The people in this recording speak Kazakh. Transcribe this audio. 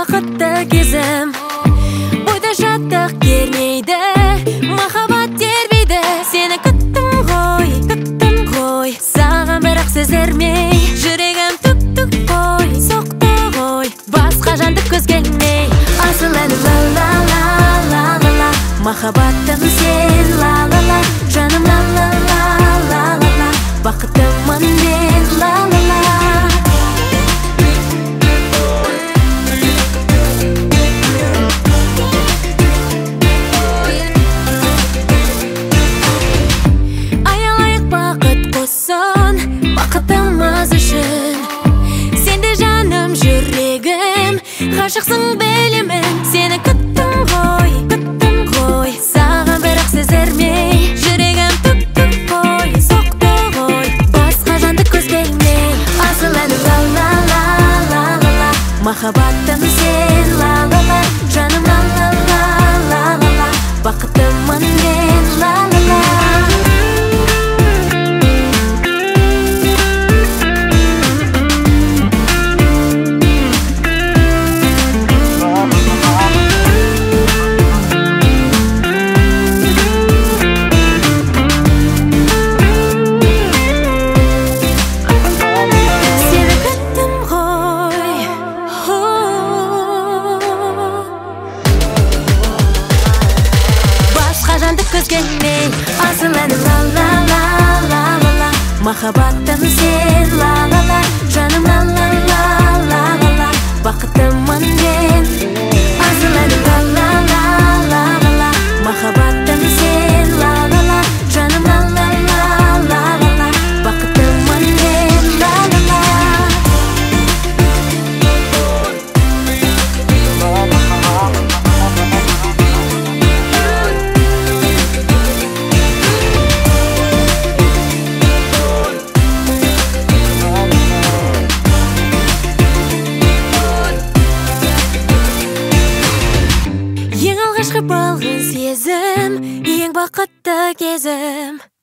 бақытты кезім. Бойда шаттық кернейді, махаббат тербейді. Сені күттім ғой, саған бірақ сезермей. Жүрегім түк қой, соқты ғой, басқа жанды көз келмей. Асыл әні ла-ла-ла-ла-ла-ла, махаббаттым сен ла-ла-ла, жаным ла-ла-ла-ла-ла, бақыттымын мен ла-ла-ла. Аялайық бақыт қосын, бақыттымыз үшін. Сенде жаным, жүрегім, ғашықсың білемін. Сені күттім ғой, саған бірақ сезермей. Жүрегім түк қой, соқты ғой, басқа жанды көз келмей. Асыл әні ла-ла-ла-ла-ла-ла, махаббаттым сен ла-ла-ла, жаным ла-ла-ла-ла-ла, бақыттымын мен ла-ла-ла. Көз келмей, асыл әні ла-ла-ла-ла-ла-ла, махаббаттым сен ла-ла-ла, жаным ла-ла-ла-ла-ла, бақыттымын мен. Асыл әні ла-ла-ла-ла-ла-ла, махаббаттым сен ла-ла-ла, жаным ла-ла-ла-ла-ла, бақыттымын мен ла-ла-ла. Ең алғашқы балғын сезім, ең бақытты кезім.